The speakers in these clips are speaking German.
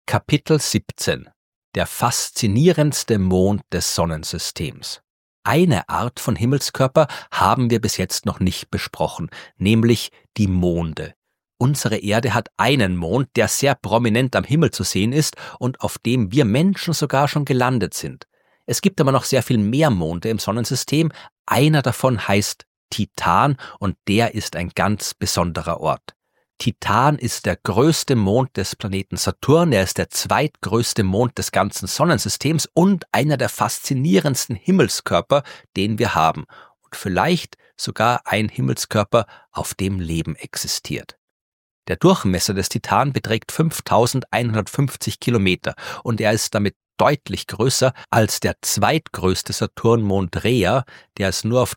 Kapitel 17 – Der faszinierendste Mond des Sonnensystems. Eine Art von Himmelskörper haben wir bis jetzt noch nicht besprochen, nämlich die Monde. Unsere Erde hat einen Mond, der sehr prominent am Himmel zu sehen ist und auf dem wir Menschen sogar schon gelandet sind. Es gibt aber noch sehr viel mehr Monde im Sonnensystem. Einer davon heißt Titan und der ist ein ganz besonderer Ort. Titan ist der größte Mond des Planeten Saturn, er ist der zweitgrößte Mond des ganzen Sonnensystems und einer der faszinierendsten Himmelskörper, den wir haben. Und vielleicht sogar ein Himmelskörper, auf dem Leben existiert. Der Durchmesser des Titan beträgt 5150 Kilometer und er ist damit deutlich größer als der zweitgrößte Saturnmond Rhea, der es nur auf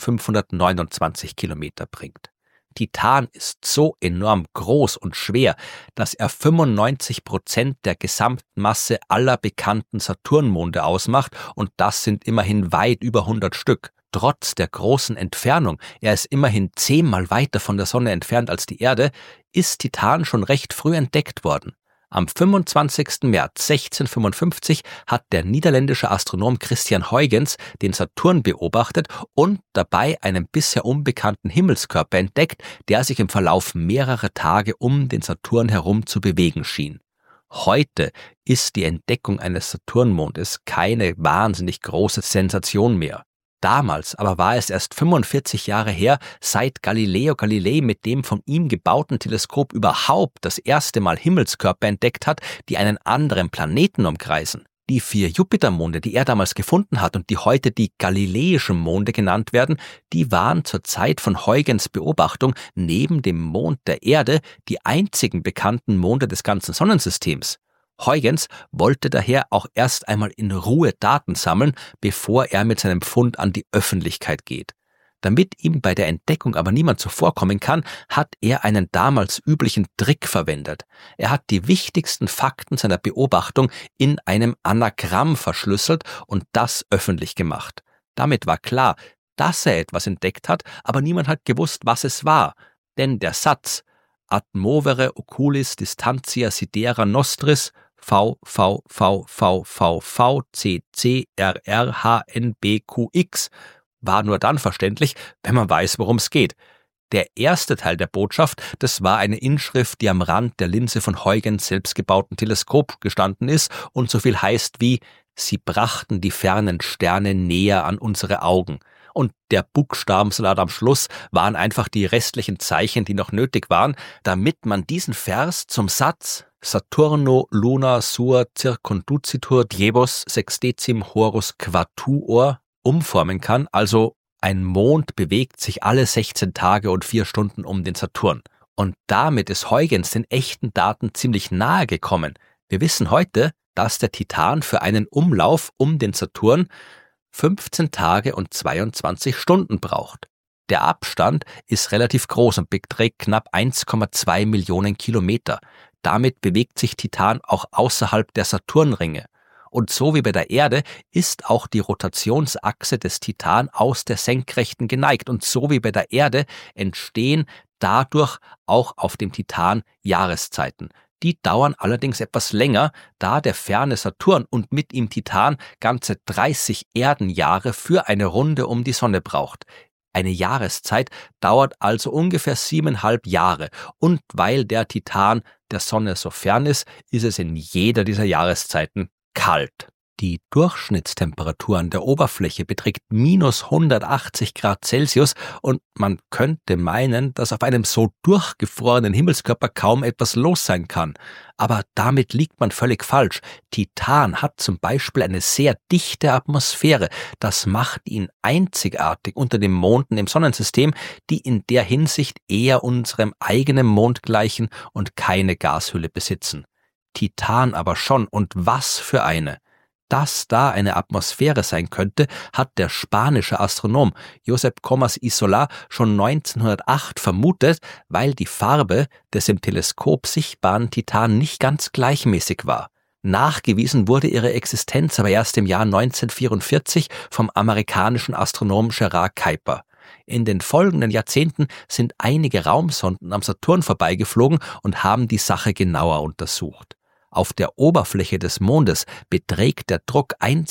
1529 Kilometer bringt. Titan ist so enorm groß und schwer, dass er 95% der Gesamtmasse aller bekannten Saturnmonde ausmacht und das sind immerhin weit über 100 Stück. Trotz der großen Entfernung, er ist immerhin 10-mal weiter von der Sonne entfernt als die Erde, ist Titan schon recht früh entdeckt worden. Am 25. März 1655 hat der niederländische Astronom Christian Huygens den Saturn beobachtet und dabei einen bisher unbekannten Himmelskörper entdeckt, der sich im Verlauf mehrerer Tage um den Saturn herum zu bewegen schien. Heute ist die Entdeckung eines Saturnmondes keine wahnsinnig große Sensation mehr. Damals aber war es erst 45 Jahre her, seit Galileo Galilei mit dem von ihm gebauten Teleskop überhaupt das erste Mal Himmelskörper entdeckt hat, die einen anderen Planeten umkreisen. Die 4 Jupitermonde, die er damals gefunden hat und die heute die galileischen Monde genannt werden, die waren zur Zeit von Huygens Beobachtung neben dem Mond der Erde die einzigen bekannten Monde des ganzen Sonnensystems. Huygens wollte daher auch erst einmal in Ruhe Daten sammeln, bevor er mit seinem Fund an die Öffentlichkeit geht. Damit ihm bei der Entdeckung aber niemand zuvorkommen kann, hat er einen damals üblichen Trick verwendet. Er hat die wichtigsten Fakten seiner Beobachtung in einem Anagramm verschlüsselt und das öffentlich gemacht. Damit war klar, dass er etwas entdeckt hat, aber niemand hat gewusst, was es war. Denn der Satz Ad movere oculis distantia sidera nostris VVVVVVCCRRHNBQX war nur dann verständlich, wenn man weiß, worum es geht. Der erste Teil der Botschaft, das war eine Inschrift, die am Rand der Linse von Huygens selbstgebauten Teleskop gestanden ist und so viel heißt wie »Sie brachten die fernen Sterne näher an unsere Augen«. Und der Buchstabensalat am Schluss waren einfach die restlichen Zeichen, die noch nötig waren, damit man diesen Vers zum Satz Saturno luna sua circunducitur diebus sextecim horus quatuor umformen kann, also ein Mond bewegt sich alle 16 Tage und 4 Stunden um den Saturn. Und damit ist Huygens den echten Daten ziemlich nahe gekommen. Wir wissen heute, dass der Titan für einen Umlauf um den Saturn 15 Tage und 22 Stunden braucht. Der Abstand ist relativ groß und beträgt knapp 1,2 Millionen Kilometer. Damit bewegt sich Titan auch außerhalb der Saturnringe. Und so wie bei der Erde ist auch die Rotationsachse des Titan aus der Senkrechten geneigt. Und so wie bei der Erde entstehen dadurch auch auf dem Titan Jahreszeiten. Die dauern allerdings etwas länger, da der ferne Saturn und mit ihm Titan ganze 30 Erdenjahre für eine Runde um die Sonne braucht. Eine Jahreszeit dauert also ungefähr 7,5 Jahre und weil der Titan der Sonne so fern ist, ist es in jeder dieser Jahreszeiten kalt. Die Durchschnittstemperatur an der Oberfläche beträgt minus 180 Grad Celsius und man könnte meinen, dass auf einem so durchgefrorenen Himmelskörper kaum etwas los sein kann. Aber damit liegt man völlig falsch. Titan hat zum Beispiel eine sehr dichte Atmosphäre. Das macht ihn einzigartig unter den Monden im Sonnensystem, die in der Hinsicht eher unserem eigenen Mond gleichen und keine Gashülle besitzen. Titan aber schon, und was für eine! Dass da eine Atmosphäre sein könnte, hat der spanische Astronom Josep Comas y Solà schon 1908 vermutet, weil die Farbe des im Teleskop sichtbaren Titan nicht ganz gleichmäßig war. Nachgewiesen wurde ihre Existenz aber erst im Jahr 1944 vom amerikanischen Astronomen Gerard Kuiper. In den folgenden Jahrzehnten sind einige Raumsonden am Saturn vorbeigeflogen und haben die Sache genauer untersucht. Auf der Oberfläche des Mondes beträgt der Druck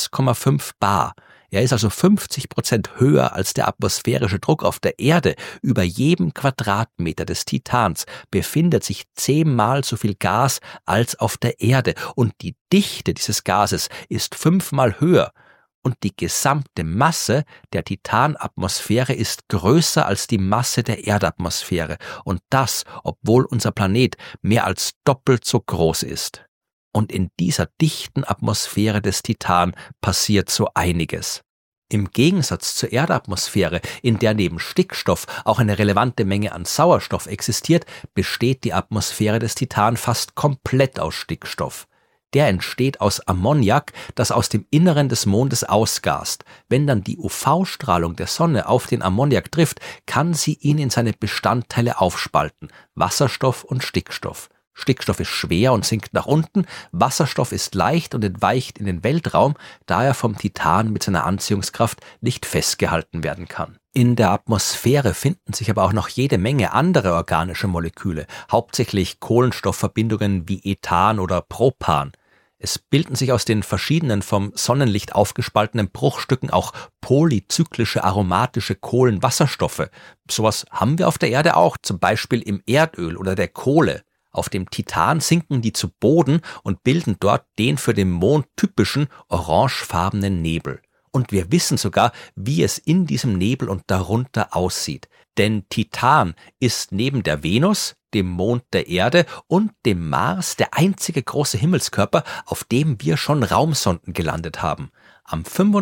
1,5 bar. Er ist also 50% höher als der atmosphärische Druck auf der Erde. Über jedem Quadratmeter des Titans befindet sich 10-mal so viel Gas als auf der Erde. Und die Dichte dieses Gases ist 5-mal höher. Und die gesamte Masse der Titanatmosphäre ist größer als die Masse der Erdatmosphäre. Und das, obwohl unser Planet mehr als doppelt so groß ist. Und in dieser dichten Atmosphäre des Titan passiert so einiges. Im Gegensatz zur Erdatmosphäre, in der neben Stickstoff auch eine relevante Menge an Sauerstoff existiert, besteht die Atmosphäre des Titan fast komplett aus Stickstoff. Der entsteht aus Ammoniak, das aus dem Inneren des Mondes ausgast. Wenn dann die UV-Strahlung der Sonne auf den Ammoniak trifft, kann sie ihn in seine Bestandteile aufspalten: Wasserstoff und Stickstoff. Stickstoff ist schwer und sinkt nach unten, Wasserstoff ist leicht und entweicht in den Weltraum, da er vom Titan mit seiner Anziehungskraft nicht festgehalten werden kann. In der Atmosphäre finden sich aber auch noch jede Menge andere organische Moleküle, hauptsächlich Kohlenstoffverbindungen wie Ethan oder Propan. Es bilden sich aus den verschiedenen vom Sonnenlicht aufgespaltenen Bruchstücken auch polyzyklische aromatische Kohlenwasserstoffe. Sowas haben wir auf der Erde auch, zum Beispiel im Erdöl oder der Kohle. Auf dem Titan sinken die zu Boden und bilden dort den für den Mond typischen orangefarbenen Nebel. Und wir wissen sogar, wie es in diesem Nebel und darunter aussieht. Denn Titan ist neben der Venus, dem Mond der Erde und dem Mars der einzige große Himmelskörper, auf dem wir schon Raumsonden gelandet haben. Am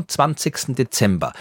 25. Dezember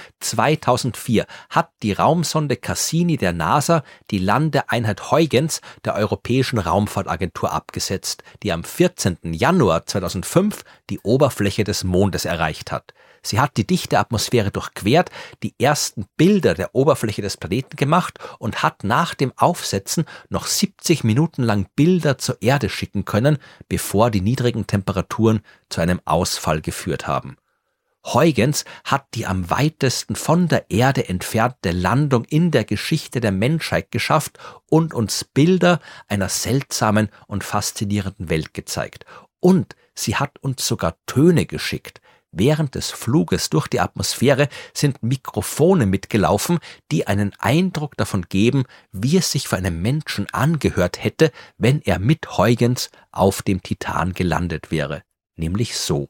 2004 hat die Raumsonde Cassini der NASA die Landeeinheit Huygens der Europäischen Raumfahrtagentur abgesetzt, die am 14. Januar 2005 die Oberfläche des Mondes erreicht hat. Sie hat die dichte Atmosphäre durchquert, die ersten Bilder der Oberfläche des Planeten gemacht und hat nach dem Aufsetzen noch 70 Minuten lang Bilder zur Erde schicken können, bevor die niedrigen Temperaturen zu einem Ausfall geführt haben. Huygens hat die am weitesten von der Erde entfernte Landung in der Geschichte der Menschheit geschafft und uns Bilder einer seltsamen und faszinierenden Welt gezeigt. Und sie hat uns sogar Töne geschickt. Während des Fluges durch die Atmosphäre sind Mikrofone mitgelaufen, die einen Eindruck davon geben, wie es sich für einen Menschen angehört hätte, wenn er mit Huygens auf dem Titan gelandet wäre. Nämlich so.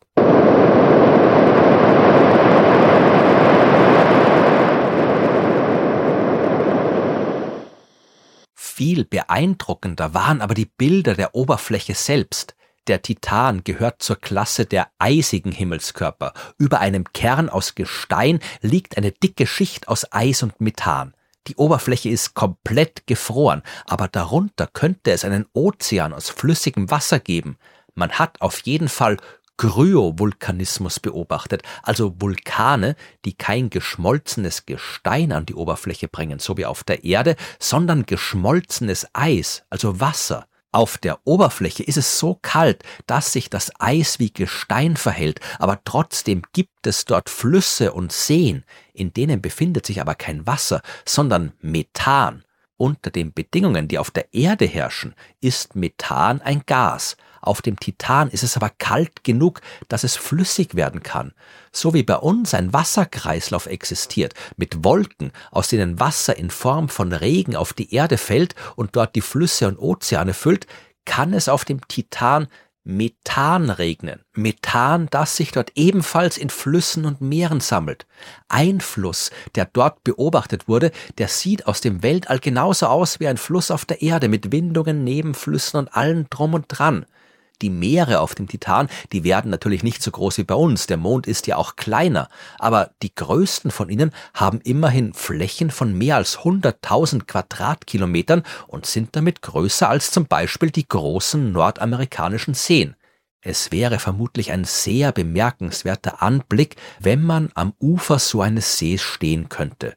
Viel beeindruckender waren aber die Bilder der Oberfläche selbst. Der Titan gehört zur Klasse der eisigen Himmelskörper. Über einem Kern aus Gestein liegt eine dicke Schicht aus Eis und Methan. Die Oberfläche ist komplett gefroren, aber darunter könnte es einen Ozean aus flüssigem Wasser geben. Man hat auf jeden Fall Kryovulkanismus beobachtet, also Vulkane, die kein geschmolzenes Gestein an die Oberfläche bringen, so wie auf der Erde, sondern geschmolzenes Eis, also Wasser. Auf der Oberfläche ist es so kalt, dass sich das Eis wie Gestein verhält, aber trotzdem gibt es dort Flüsse und Seen, in denen befindet sich aber kein Wasser, sondern Methan. Unter den Bedingungen, die auf der Erde herrschen, ist Methan ein Gas. Auf dem Titan ist es aber kalt genug, dass es flüssig werden kann. So wie bei uns ein Wasserkreislauf existiert, mit Wolken, aus denen Wasser in Form von Regen auf die Erde fällt und dort die Flüsse und Ozeane füllt, kann es auf dem Titan Methan regnen. Methan, das sich dort ebenfalls in Flüssen und Meeren sammelt. Ein Fluss, der dort beobachtet wurde, der sieht aus dem Weltall genauso aus wie ein Fluss auf der Erde, mit Windungen, Nebenflüssen und allem drum und dran. Die Meere auf dem Titan, die werden natürlich nicht so groß wie bei uns, der Mond ist ja auch kleiner, aber die größten von ihnen haben immerhin Flächen von mehr als 100.000 Quadratkilometern und sind damit größer als zum Beispiel die großen nordamerikanischen Seen. Es wäre vermutlich ein sehr bemerkenswerter Anblick, wenn man am Ufer so eines Sees stehen könnte.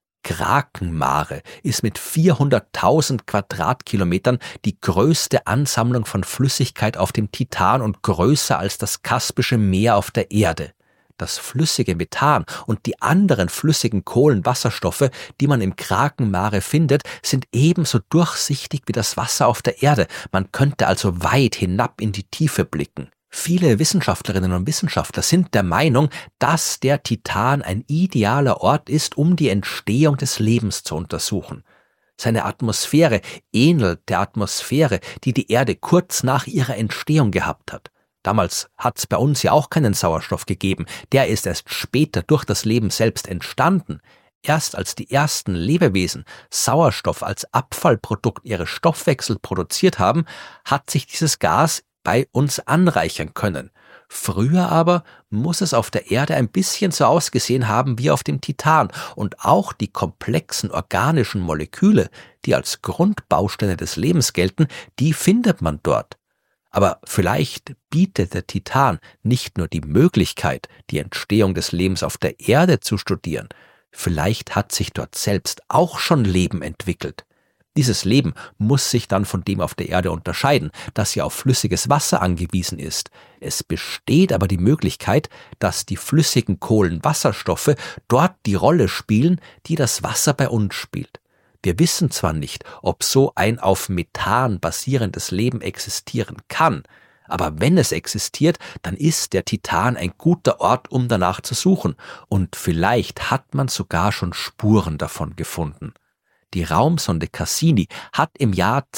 Krakenmare ist mit 400.000 Quadratkilometern die größte Ansammlung von Flüssigkeit auf dem Titan und größer als das Kaspische Meer auf der Erde. Das flüssige Methan und die anderen flüssigen Kohlenwasserstoffe, die man im Krakenmare findet, sind ebenso durchsichtig wie das Wasser auf der Erde. Man könnte also weit hinab in die Tiefe blicken. Viele Wissenschaftlerinnen und Wissenschaftler sind der Meinung, dass der Titan ein idealer Ort ist, um die Entstehung des Lebens zu untersuchen. Seine Atmosphäre ähnelt der Atmosphäre, die die Erde kurz nach ihrer Entstehung gehabt hat. Damals hat es bei uns ja auch keinen Sauerstoff gegeben, der ist erst später durch das Leben selbst entstanden. Erst als die ersten Lebewesen Sauerstoff als Abfallprodukt ihres Stoffwechsels produziert haben, hat sich dieses Gas bei uns anreichern können. Früher aber muss es auf der Erde ein bisschen so ausgesehen haben wie auf dem Titan, und auch die komplexen organischen Moleküle, die als Grundbausteine des Lebens gelten, die findet man dort. Aber vielleicht bietet der Titan nicht nur die Möglichkeit, die Entstehung des Lebens auf der Erde zu studieren, vielleicht hat sich dort selbst auch schon Leben entwickelt. Dieses Leben muss sich dann von dem auf der Erde unterscheiden, das ja auf flüssiges Wasser angewiesen ist. Es besteht aber die Möglichkeit, dass die flüssigen Kohlenwasserstoffe dort die Rolle spielen, die das Wasser bei uns spielt. Wir wissen zwar nicht, ob so ein auf Methan basierendes Leben existieren kann, aber wenn es existiert, dann ist der Titan ein guter Ort, um danach zu suchen, und vielleicht hat man sogar schon Spuren davon gefunden. Die Raumsonde Cassini hat im Jahr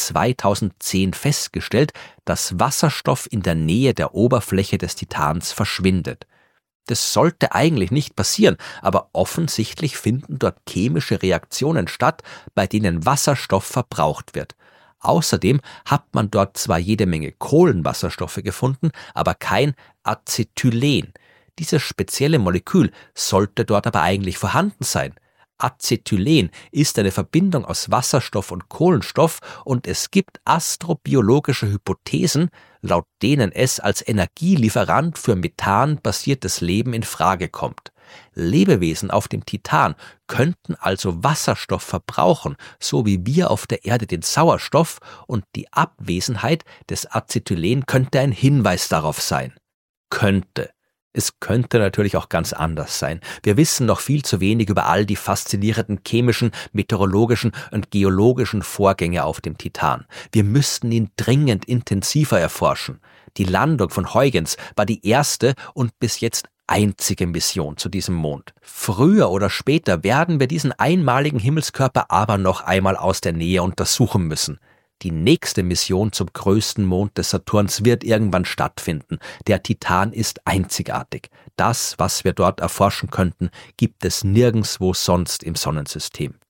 2010 festgestellt, dass Wasserstoff in der Nähe der Oberfläche des Titans verschwindet. Das sollte eigentlich nicht passieren, aber offensichtlich finden dort chemische Reaktionen statt, bei denen Wasserstoff verbraucht wird. Außerdem hat man dort zwar jede Menge Kohlenwasserstoffe gefunden, aber kein Acetylen. Dieses spezielle Molekül sollte dort aber eigentlich vorhanden sein. Acetylen ist eine Verbindung aus Wasserstoff und Kohlenstoff, und es gibt astrobiologische Hypothesen, laut denen es als Energielieferant für methanbasiertes Leben in Frage kommt. Lebewesen auf dem Titan könnten also Wasserstoff verbrauchen, so wie wir auf der Erde den Sauerstoff, und die Abwesenheit des Acetylen könnte ein Hinweis darauf sein. Könnte. Es könnte natürlich auch ganz anders sein. Wir wissen noch viel zu wenig über all die faszinierenden chemischen, meteorologischen und geologischen Vorgänge auf dem Titan. Wir müssten ihn dringend intensiver erforschen. Die Landung von Huygens war die erste und bis jetzt einzige Mission zu diesem Mond. Früher oder später werden wir diesen einmaligen Himmelskörper aber noch einmal aus der Nähe untersuchen müssen. Die nächste Mission zum größten Mond des Saturns wird irgendwann stattfinden. Der Titan ist einzigartig. Das, was wir dort erforschen könnten, gibt es nirgendwo sonst im Sonnensystem.